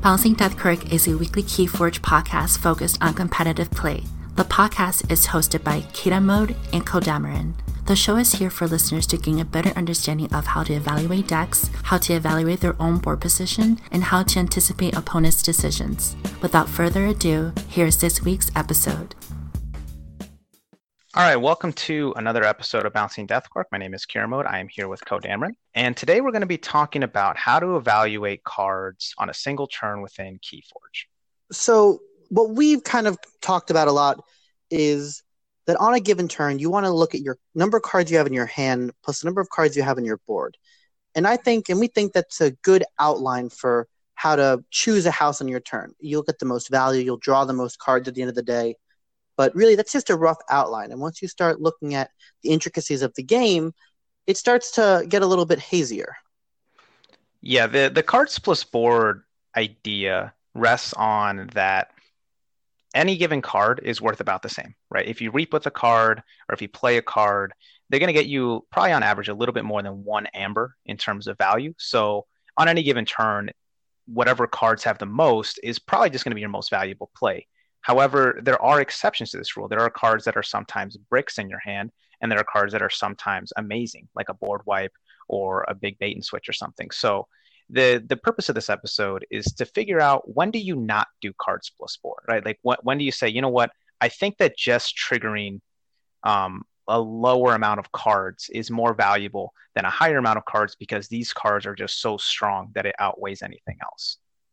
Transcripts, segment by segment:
Bouncing Deathquark is a weekly Keyforge podcast focused on competitive play. The podcast is hosted by Kita Mode and Kodamarin. The show is here for listeners to gain a better understanding of how to evaluate decks, how to evaluate their own board position, and how to anticipate opponents' decisions. Without further ado, here's this week's episode. All right, welcome to another episode of Bouncing Deathquark. My name is Kita Mode. I am here with Kodamarin. And today we're going to be talking about how to evaluate cards on a single turn within Keyforge. So what we've kind of talked about a lot is that on a given turn, you want to look at your number of cards you have in your hand plus the number of cards you have on your board. And we think that's a good outline for how to choose a house on your turn. You'll get the most value, you'll draw the most cards at the end of the day. But really, that's just a rough outline. And once you start looking at the intricacies of the game, it starts to get a little bit hazier. Yeah, the cards plus board idea rests on that any given card is worth about the same, right? If you reap with a card or if you play a card, they're going to get you probably on average a little bit more than one amber in terms of value. So on any given turn, whatever cards have the most is probably just going to be your most valuable play. However, there are exceptions to this rule. There are cards that are sometimes bricks in your hand, and there are cards that are sometimes amazing, like a board wipe or a big bait and switch or something. So the purpose of this episode is to figure out, when do you not do cards plus board, right? Like when do you say, you know what, I think that just triggering a lower amount of cards is more valuable than a higher amount of cards because these cards are just so strong that it outweighs anything else.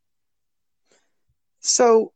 So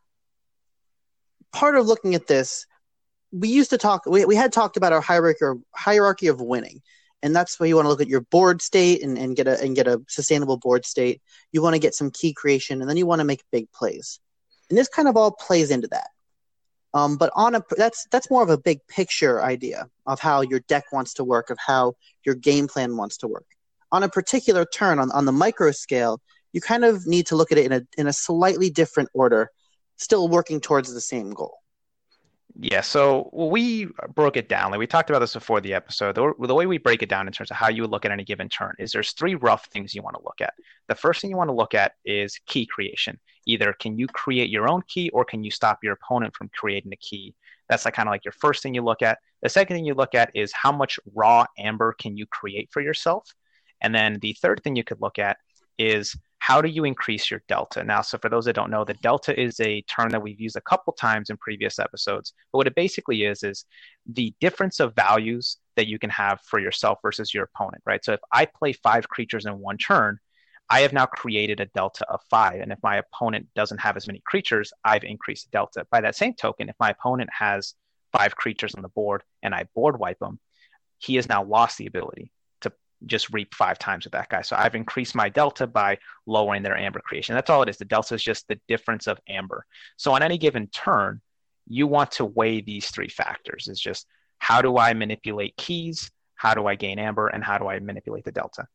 part of looking at this, we had talked about our hierarchy of winning. And that's where you want to look at your board state and get a sustainable board state. You want to get some key creation, and then you want to make big plays. And this kind of all plays into that. But that's more of a big picture idea of how your deck wants to work, of how your game plan wants to work. On a particular turn, on the micro scale, you kind of need to look at it in a slightly different order, still working towards the same goal. Yeah, so we broke it down. Like we talked about this before the episode. The way we break it down in terms of how you would look at any given turn is there's three rough things you want to look at. The first thing you want to look at is key creation. Either can you create your own key or can you stop your opponent from creating a key? That's kind of like your first thing you look at. The second thing you look at is how much raw amber can you create for yourself? And then the third thing you could look at is how do you increase your delta? Now, so for those that don't know, the delta is a term that we've used a couple times in previous episodes. But what it basically is the difference of values that you can have for yourself versus your opponent, right? So if I play 5 creatures in one turn, I have now created a delta of 5. And if my opponent doesn't have as many creatures, I've increased the delta. By that same token, if my opponent has 5 creatures on the board and I board wipe him, he has now lost the ability just reap 5 times with that guy. So I've increased my delta by lowering their amber creation. That's all it is. The delta is just the difference of amber. So on any given turn, you want to weigh these 3 factors. It's just, how do I manipulate keys? How do I gain amber? And how do I manipulate the delta?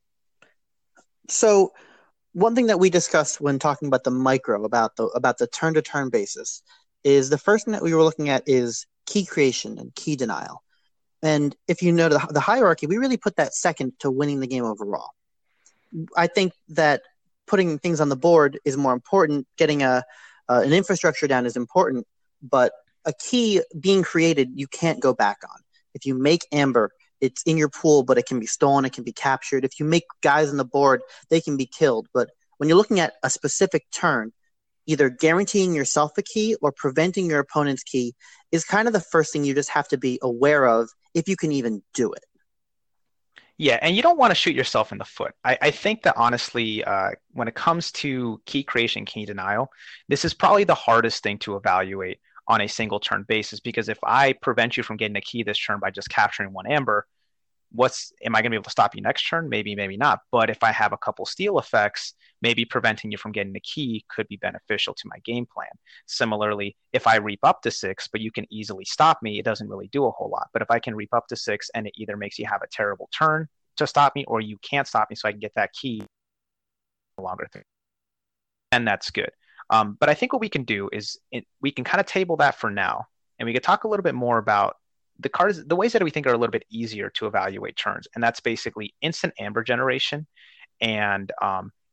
So one thing that we discussed when talking about the micro, about the turn-to-turn basis, is the first thing that we were looking at is key creation and key denial. And if you know the hierarchy, we really put that second to winning the game overall. I think that putting things on the board is more important. Getting an infrastructure down is important, but a key being created, you can't go back on. If you make amber, it's in your pool, but it can be stolen, it can be captured. If you make guys on the board, they can be killed. But when you're looking at a specific turn, either guaranteeing yourself a key or preventing your opponent's key is kind of the first thing you just have to be aware of if you can even do it. Yeah, and you don't want to shoot yourself in the foot. I think that honestly, when it comes to key creation, key denial, this is probably the hardest thing to evaluate on a single turn basis, because if I prevent you from getting a key this turn by just capturing 1 amber, am I going to be able to stop you next turn? Maybe, maybe not. But if I have a couple steal effects, maybe preventing you from getting the key could be beneficial to my game plan. Similarly, if I reap up to 6, but you can easily stop me, it doesn't really do a whole lot. But if I can reap up to 6 and it either makes you have a terrible turn to stop me, or you can't stop me so I can get that key, no longer thing, and that's good. But I think what we can do is we can kind of table that for now, and we could talk a little bit more about the ways that we think are a little bit easier to evaluate turns. And that's basically instant amber generation and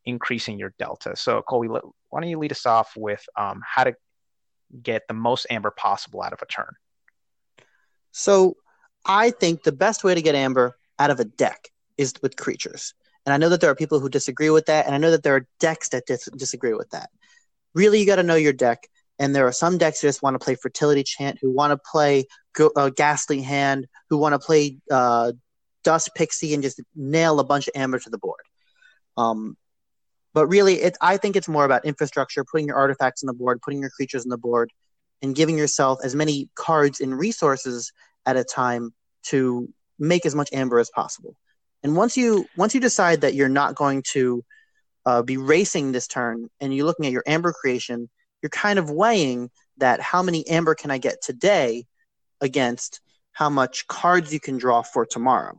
increasing your delta. So Colby, why don't you lead us off with how to get the most amber possible out of a turn? So I think the best way to get amber out of a deck is with creatures. And I know that there are people who disagree with that, and I know that there are decks that disagree with that. Really, you got to know your deck. And there are some decks that just want to play Fertility Chant, who want to play Ghastly Hand, who want to play Dust Pixie and just nail a bunch of amber to the board. But really, I think it's more about infrastructure, putting your artifacts on the board, putting your creatures on the board, and giving yourself as many cards and resources at a time to make as much amber as possible. And once you decide that you're not going to be racing this turn, and you're looking at your amber creation, you're kind of weighing that how many amber can I get today against how much cards you can draw for tomorrow.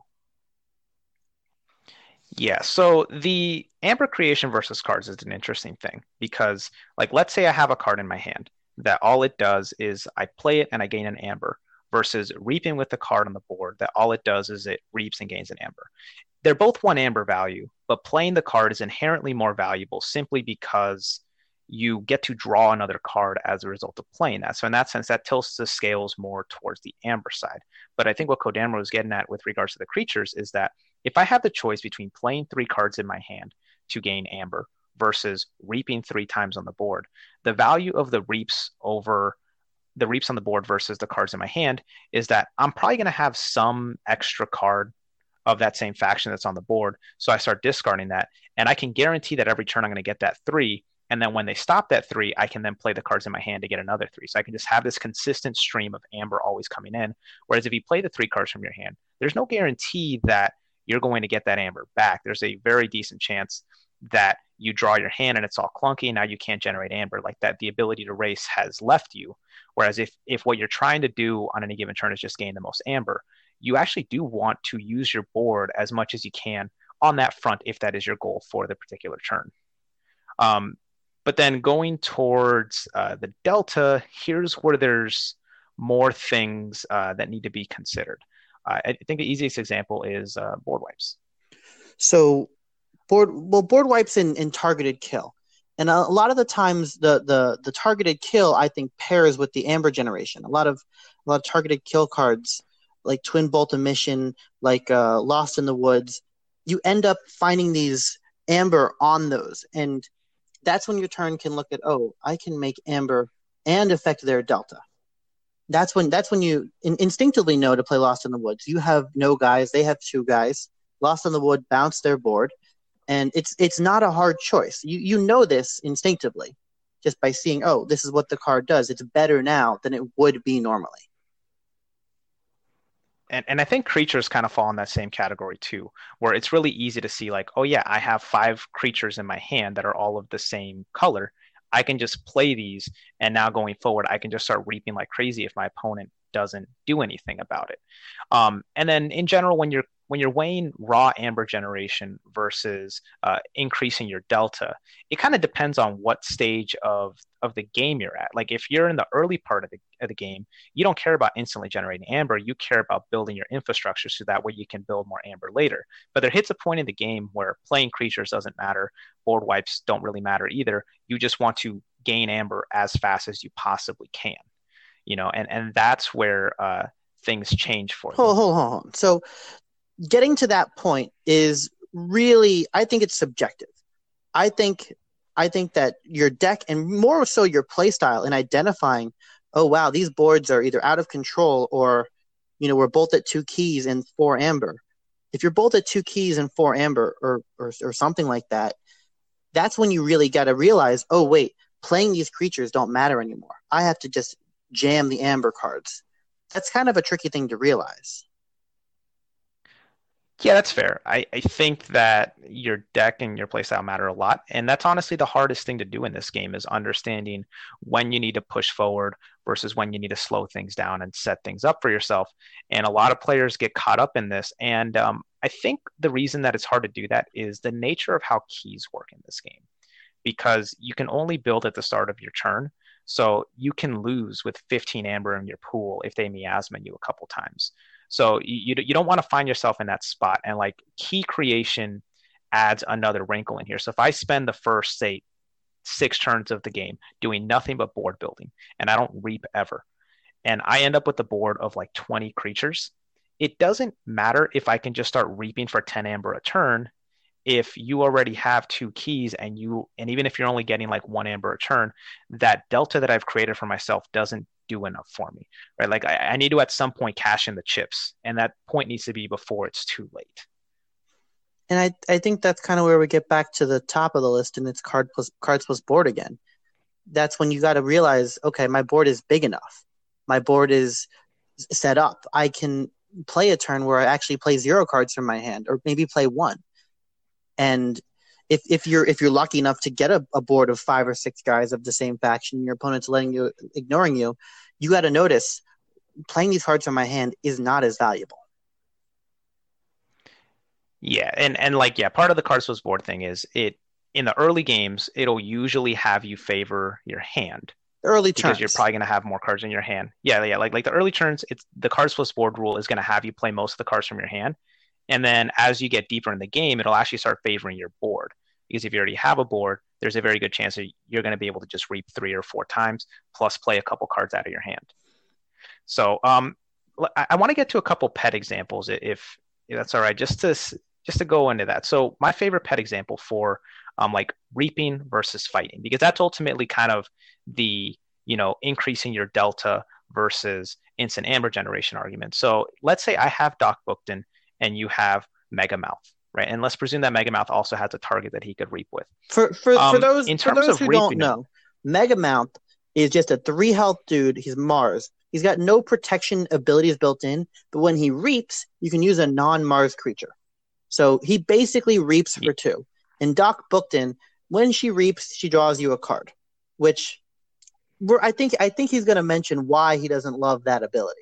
Yeah, so the amber creation versus cards is an interesting thing because, like, let's say I have a card in my hand that all it does is I play it and I gain an amber, versus reaping with the card on the board that all it does is it reaps and gains an amber. They're both one amber value, but playing the card is inherently more valuable simply because you get to draw another card as a result of playing that. So in that sense, that tilts the scales more towards the amber side. But I think what Kodama was getting at with regards to the creatures is that if I have the choice between playing 3 cards in my hand to gain amber versus reaping 3 times on the board, the value of the reaps on the board versus the cards in my hand is that I'm probably going to have some extra card of that same faction that's on the board. So I start discarding that, and I can guarantee that every turn I'm going to get that 3. And then when they stop that 3, I can then play the cards in my hand to get another 3. So I can just have this consistent stream of amber always coming in. Whereas if you play the 3 cards from your hand, there's no guarantee that you're going to get that amber back. There's a very decent chance that you draw your hand and it's all clunky, and now you can't generate amber like that. The ability to race has left you. Whereas if what you're trying to do on any given turn is just gain the most amber, you actually do want to use your board as much as you can on that front if that is your goal for the particular turn. But then going towards the delta, here's where there's more things that need to be considered. I think the easiest example is board wipes. So board wipes in targeted kill. And a lot of the times the targeted kill, I think, pairs with the amber generation. A lot of targeted kill cards like Twin Bolt Emission, like Lost in the Woods, you end up finding these amber on those. And that's when your turn can look at, oh, I can make amber and affect their delta. That's when you instinctively know to play Lost in the Woods. You have no guys, they have 2 guys. Lost in the Wood, bounce their board. And it's not a hard choice. You know this instinctively just by seeing, oh, this is what the card does. It's better now than it would be normally. And I think creatures kind of fall in that same category too, where it's really easy to see like, oh yeah, I have 5 creatures in my hand that are all of the same color. I can just play these, and now going forward, I can just start reaping like crazy if my opponent doesn't do anything about it. And then in general, when you're weighing raw amber generation versus increasing your delta, it kind of depends on what stage of the game you're at. Like if you're in the early part of the game, you don't care about instantly generating amber. You care about building your infrastructure so that way you can build more amber later. But there hits a point in the game where playing creatures doesn't matter. Board wipes don't really matter either. You just want to gain amber as fast as you possibly can. And that's where things change for you. Hold on. So getting to that point is really, I think it's subjective. I think that your deck, and more so your play style, in identifying, oh wow, these boards are either out of control or, we're both at 2 keys and 4 amber. If you're both at 2 keys and 4 amber or something like that, that's when you really got to realize, oh wait, playing these creatures don't matter anymore. I have to just jam the amber cards. That's kind of a tricky thing to realize. Yeah, that's fair. I think that your deck and your playstyle matter a lot. And that's honestly the hardest thing to do in this game is understanding when you need to push forward versus when you need to slow things down and set things up for yourself. And a lot of players get caught up in this. And I think the reason that it's hard to do that is the nature of how keys work in this game. Because you can only build at the start of your turn. So you can lose with 15 amber in your pool if they miasma you a couple times. So you don't want to find yourself in that spot. And like key creation adds another wrinkle in here. So if I spend the first, say, 6 turns of the game doing nothing but board building, and I don't reap ever, and I end up with a board of like 20 creatures, it doesn't matter if I can just start reaping for 10 amber a turn if you already have 2 keys and even if you're only getting like 1 amber a turn, that delta that I've created for myself doesn't do enough for me, right? Like I need to at some point cash in the chips, and that point needs to be before it's too late. And I think that's kind of where we get back to the top of the list, and it's cards plus board again. That's when you got to realize, okay, my board is big enough. My board is set up. I can play a turn where I actually play 0 cards from my hand, or maybe play 1. And if you're lucky enough to get a board of 5 or 6 guys of the same faction, your opponent's ignoring you, you got to notice playing these cards from my hand is not as valuable. Yeah, and like, yeah, part of the cards plus board thing is it in the early games, it'll usually have you favor your hand. Early because turns. You're probably going to have more cards in your hand. Yeah. Like the early turns, it's the cards plus board rule is going to have you play most of the cards from your hand. And then as you get deeper in the game, it'll actually start favoring your board. Because if you already have a board, there's a very good chance that you're going to be able to just reap 3 or 4 times, plus play a couple cards out of your hand. So I want to get to a couple pet examples, if that's all right, just to go into that. So my favorite pet example for like reaping versus fighting, because that's ultimately kind of the, increasing your delta versus instant amber generation argument. So let's say I have Doc Bookton and you have Megamouth, right? And let's presume that Megamouth also has a target that he could reap with. For those who don't know, Megamouth is just a 3 health dude. He's Mars. He's got no protection abilities built in, but when he reaps, you can use a non-Mars creature. So he basically reaps for 2. And Doc Bookton, when she reaps, she draws you a card, which I think he's going to mention why he doesn't love that ability.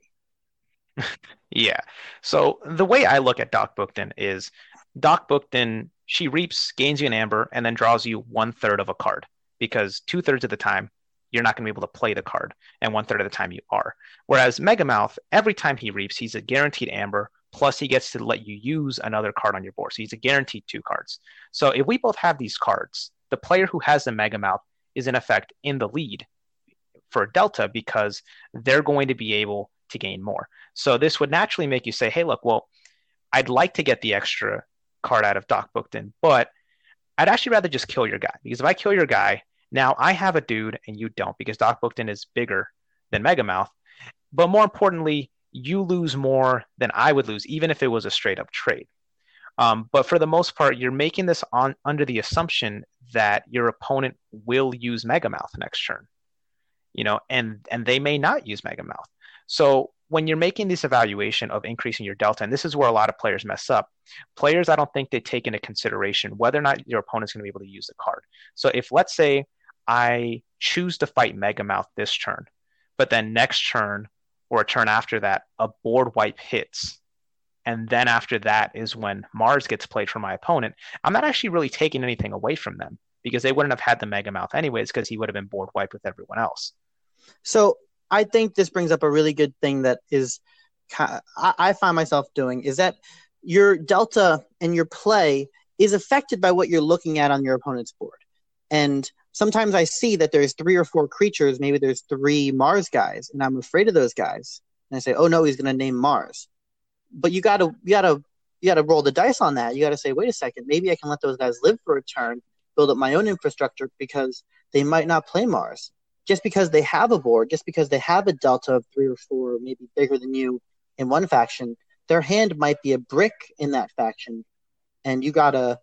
Yeah. So the way I look at Doc Bookton is Doc Bookton, she reaps, gains you an amber, and then draws you 1/3 of a card, because 2/3 of the time you're not going to be able to play the card, and 1/3 of the time you are. Whereas Megamouth, every time he reaps, he's a guaranteed amber, plus he gets to let you use another card on your board. So he's a guaranteed 2 cards. So if we both have these cards, the player who has the Megamouth is in effect in the lead for delta, because they're going to be able to gain more. So this would naturally make you say, hey, look, well, I'd like to get the extra card out of Doc Bookton, but I'd actually rather just kill your guy, because if I kill your guy, now I have a dude and you don't, because Doc Bookton is bigger than Megamouth. But more importantly, you lose more than I would lose, even if it was a straight up trade. But for the most part, you're making this under the assumption that your opponent will use Megamouth next turn, and they may not use Megamouth. So when you're making this evaluation of increasing your delta, and this is where a lot of players mess up, players, I don't think they take into consideration whether or not your opponent's going to be able to use the card. So if, let's say, I choose to fight Megamouth this turn, but then next turn or a turn after that, a board wipe hits, and then after that is when Mars gets played for my opponent, I'm not actually really taking anything away from them, because they wouldn't have had the Megamouth anyways, because he would have been board wiped with everyone else. So I think this brings up a really good thing that is I find myself doing, is that your delta and your play is affected by what you're looking at on your opponent's board. And sometimes I see that there's 3 or 4 creatures, maybe there's 3 Mars guys, and I'm afraid of those guys. And I say, oh no, he's going to name Mars. But you gotta roll the dice on that. You gotta say, wait a second, maybe I can let those guys live for a turn, build up my own infrastructure, because they might not play Mars. Just because they have a board, just because they have a delta of 3 or 4, maybe bigger than you in one faction, their hand might be a brick in that faction, and you gotta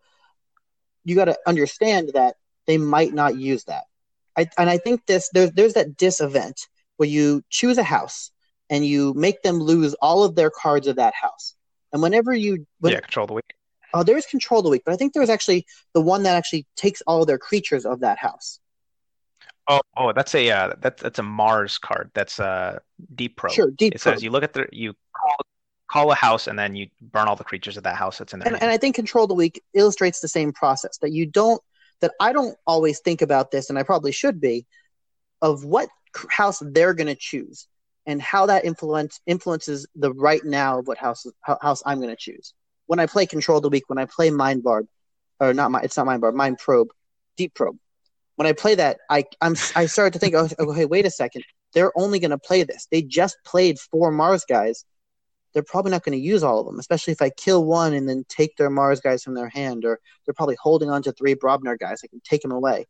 understand that they might not use that. I think there's that dis event where you choose a house and you make them lose all of their cards of that house, and Control the weak. Oh, there's Control the Weak, but I think there's actually the one that actually takes all of their creatures of that house. Oh, that's a Mars card. That's a Deep Probe. Sure, Deep It Probe. says you look at you call a house, and then you burn all the creatures of that house that's in there. And I think Control the Weak illustrates the same process, that I don't always think about this, and I probably should be, of what house they're going to choose and how that influences the right now of what house I'm going to choose. When I play Control the Weak, when I play Mind Barb, or not my, it's not Mind Barb, Mind Probe, Deep Probe. When I play that, I started to think, oh, okay, wait a second. They're only going to play this. They just played 4 Mars guys. They're probably not going to use all of them, especially if I kill one and then take their Mars guys from their hand, or they're probably holding on to 3 Brobnar guys. I can take them away.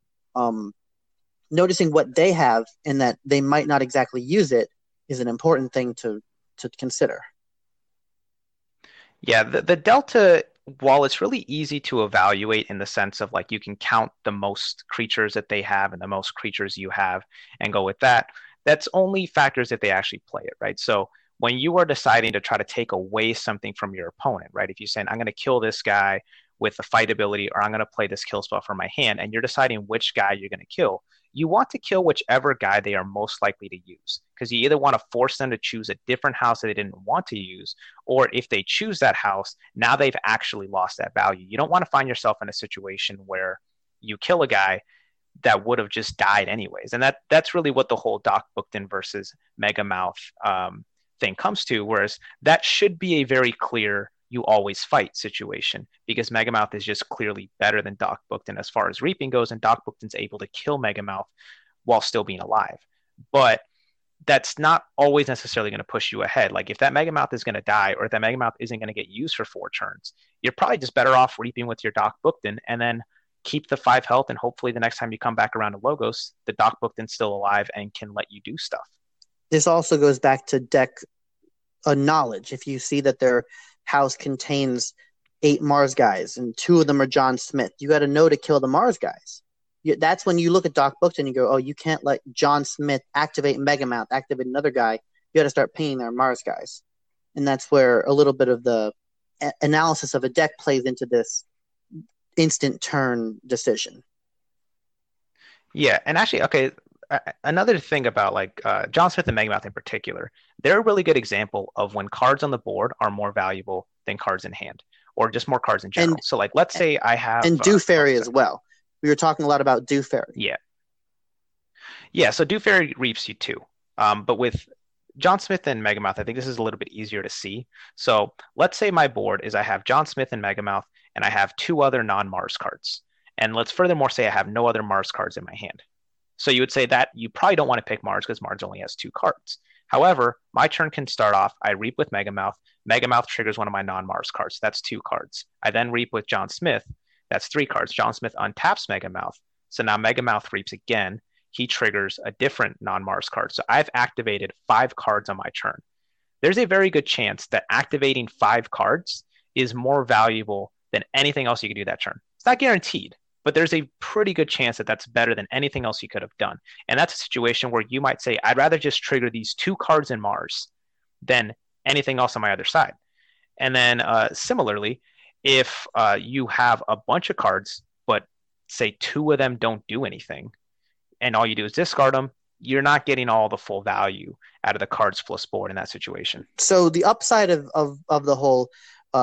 Noticing what they have and that they might not exactly use it is an important thing to consider. Yeah, the delta, while it's really easy to evaluate in the sense of like you can count the most creatures that they have and the most creatures you have and go with that, that's only factors if they actually play it, right? So when you are deciding to try to take away something from your opponent, right? If you're saying, I'm going to kill this guy with the fight ability, or I'm going to play this kill spell from my hand, and you're deciding which guy you're going to kill, you want to kill whichever guy they are most likely to use, because you either want to force them to choose a different house that they didn't want to use, or if they choose that house, now they've actually lost that value. You don't want to find yourself in a situation where you kill a guy that would have just died anyways. And that's really what the whole Doc Bookton versus Megamouth thing comes to, whereas that should be a very clear you always fight situation, because Megamouth is just clearly better than Doc Bookton as far as reaping goes, and Doc Bookton's able to kill Megamouth while still being alive. But that's not always necessarily going to push you ahead. Like if that Megamouth is going to die, or if that Megamouth isn't going to get used for 4 turns, you're probably just better off reaping with your Doc Bookton and then keep the 5 health, and hopefully the next time you come back around to Logos, the Doc Bookton's still alive and can let you do stuff. This also goes back to deck knowledge. If you see that their house contains 8 Mars guys and 2 of them are John Smith, you got to know to kill the Mars guys. That's when you look at Doc Bookton and you go, oh, you can't let John Smith activate Megamouth, activate another guy. You got to start pinging their Mars guys. And that's where a little bit of the analysis of a deck plays into this instant turn decision. Yeah, and actually, okay, another thing about like John Smith and Megamouth in particular, they're a really good example of when cards on the board are more valuable than cards in hand, or just more cards in general. So like, let's say I have... And Dew Fairy as well. We were talking a lot about Dew Fairy. Yeah. Yeah, so Dew Fairy reaps you too. But with John Smith and Megamouth, I think this is a little bit easier to see. So let's say my board is I have John Smith and Megamouth, and I have 2 other non-Mars cards. And let's furthermore say I have no other Mars cards in my hand. So you would say that you probably don't want to pick Mars because Mars only has 2 cards. However, my turn can start off, I reap with Megamouth. Megamouth triggers one of my non-Mars cards. That's 2 cards. I then reap with John Smith. That's 3 cards. John Smith untaps Megamouth. So now Megamouth reaps again. He triggers a different non-Mars card. So I've activated 5 cards on my turn. There's a very good chance that activating 5 cards is more valuable than anything else you could do that turn. It's not guaranteed, but there's a pretty good chance that that's better than anything else you could have done. And that's a situation where you might say, I'd rather just trigger these 2 cards in Mars than anything else on my other side. And then similarly, if you have a bunch of cards, but say 2 of them don't do anything, and all you do is discard them, you're not getting all the full value out of the cards plus board in that situation. So the upside of the whole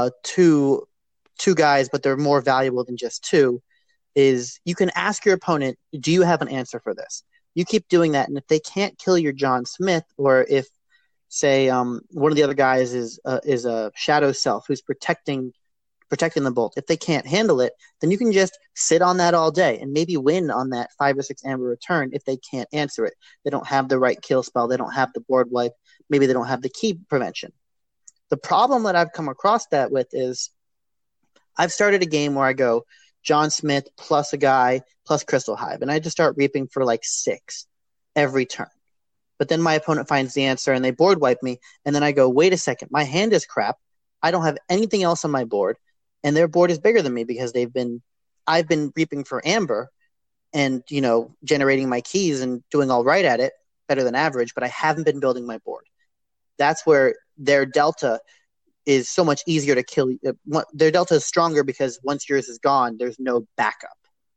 2 guys, but they're more valuable than just 2, is you can ask your opponent, do you have an answer for this? You keep doing that, and if they can't kill your John Smith, or if, say, one of the other guys is a Shadow Self who's protecting the bolt, if they can't handle it, then you can just sit on that all day and maybe win on that 5 or 6 amber return if they can't answer it. They don't have the right kill spell. They don't have the board wipe. Maybe they don't have the key prevention. The problem that I've come across that with is I've started a game where I go John Smith plus a guy plus Crystal Hive, and I just start reaping for like 6 every turn. But then my opponent finds the answer and they board wipe me, and then I go, wait a second, my hand is crap. I don't have anything else on my board. And their board is bigger than me because I've been reaping for amber and, generating my keys and doing all right at it, better than average, but I haven't been building my board. That's where their delta is so much easier to kill. Their delta is stronger because once yours is gone, there's no backup.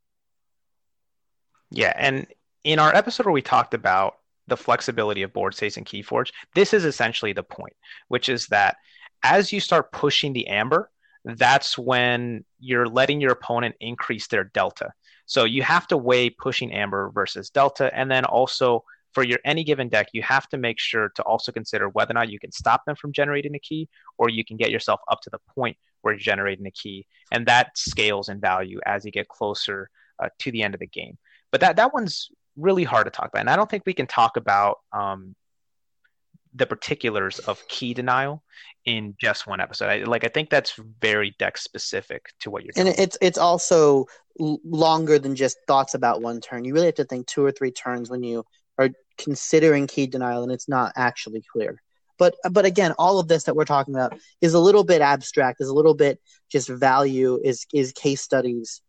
Yeah, and in our episode where we talked about the flexibility of board states and Keyforge, this is essentially the point, which is that as you start pushing the amber, that's when you're letting your opponent increase their delta. So you have to weigh pushing amber versus delta, and then also for your any given deck, you have to make sure to also consider whether or not you can stop them from generating a key, or you can get yourself up to the point where you're generating a key. And that scales in value as you get closer to the end of the game. But that one's really hard to talk about. And I don't think we can talk about the particulars of key denial in just one episode. I think that's very deck specific to what you're doing. And it's also longer than just thoughts about one turn. You really have to think 2 or 3 turns when you are considering key denial, and it's not actually clear. But again, all of this that we're talking about is a little bit abstract, is a little bit just value, is case studies.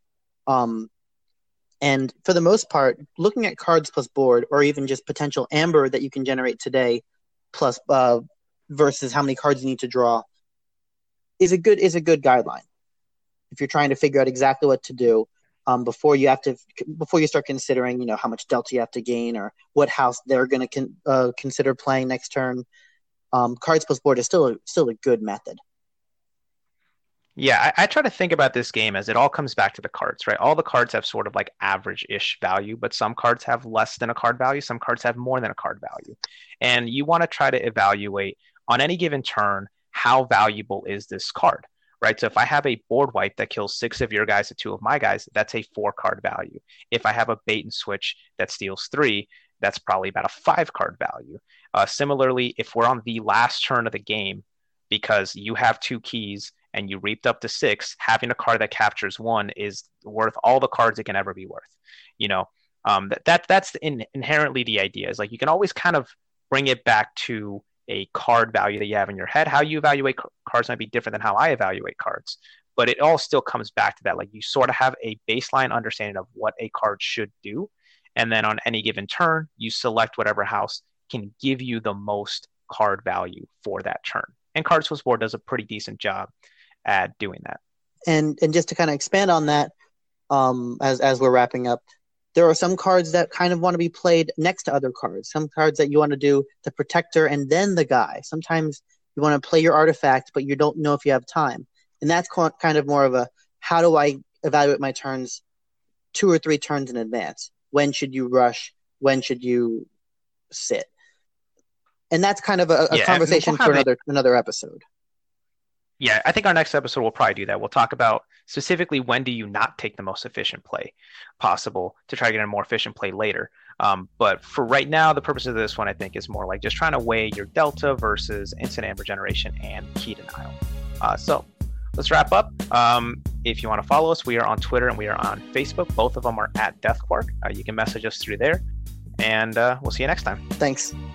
And for the most part, looking at cards plus board, or even just potential amber that you can generate today, plus versus how many cards you need to draw, is a good guideline if you're trying to figure out exactly what to do before you start considering how much delta you have to gain or what house they're going to consider playing next turn. Cards plus board is still a good method. Yeah, I try to think about this game as it all comes back to the cards, right? All the cards have sort of like average-ish value, but some cards have less than a card value. Some cards have more than a card value. And you want to try to evaluate on any given turn, how valuable is this card, right? So if I have a board wipe that kills 6 of your guys to 2 of my guys, that's a 4 card value. If I have a bait and switch that steals 3, that's probably about a 5 card value. Similarly, if we're on the last turn of the game, because you have 2 keys and you reaped up to 6, having a card that captures 1 is worth all the cards it can ever be worth. That's inherently the idea. Is like you can always kind of bring it back to a card value that you have in your head. How you evaluate cards might be different than how I evaluate cards, but it all still comes back to that. Like you sort of have a baseline understanding of what a card should do, and then on any given turn, you select whatever house can give you the most card value for that turn. And Cards Plus Board does a pretty decent job at doing that. And just to kind of expand on that, as we're wrapping up, there are some cards that kind of want to be played next to other cards. Some cards that you want to do the protector and then the guy. Sometimes you want to play your artifact, but you don't know if you have time. And that's kind of more of a, how do I evaluate my turns 2 or 3 turns in advance? When should you rush? When should you sit? And that's kind of a conversation for another episode. Yeah, I think our next episode will probably do that. We'll talk about specifically when do you not take the most efficient play possible to try to get a more efficient play later. But for right now, the purpose of this one, I think, is more like just trying to weigh your delta versus instant amber generation and key denial. So let's wrap up. If you want to follow us, we are on Twitter and we are on Facebook. Both of them are at DeathQuark. You can message us through there. And we'll see you next time. Thanks.